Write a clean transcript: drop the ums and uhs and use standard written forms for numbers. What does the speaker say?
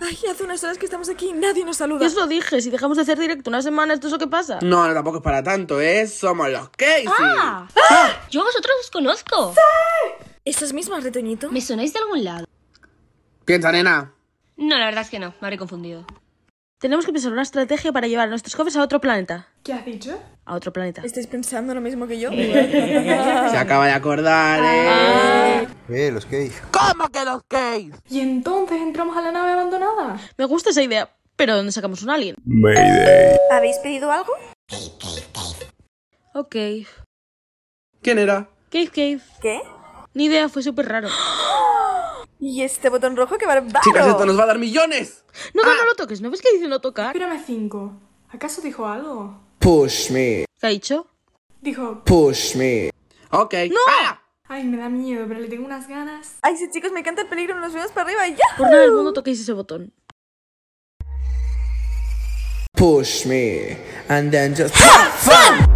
Ay, hace unas horas que estamos aquí, nadie nos saluda. Yo os lo dije, si dejamos de hacer directo una semana, ¿esto es lo que pasa? No, tampoco es para tanto, ¿eh? Somos los Casey. Yo a vosotros os conozco. ¿Esas mismas, retoñito? ¿Me sonáis de algún lado? Piensa, nena. No, la verdad es que no, me habré confundido. Tenemos que pensar una estrategia para llevar nuestros cofres a otro planeta. ¿Qué has dicho? A otro planeta. ¿Estáis pensando lo mismo que yo? Se acaba de acordar, Los gays. ¿Cómo que los Casey? ¿Y entonces entramos a la nave abandonada? Me gusta esa idea, pero ¿dónde sacamos un alien? Mayday. ¿Habéis pedido algo? Ok. ¿Quién era? Cave. ¿Qué? Ni idea, fue súper raro. ¿Y este botón rojo que bárbaro? Chicas, esto nos va a dar millones. No, no lo toques, ¿no ves que dice no tocar? Espérame 5. ¿Acaso dijo algo? Push me. ¿Qué ha dicho? Dijo... Push me. Ok. ¡No! ¡Ah! Ay, me da miedo, pero le tengo unas ganas. Ay, sí, chicos, me encanta el peligro, nos vemos para arriba, ya. Por nada del mundo toquéis ese botón. Push me. And then just...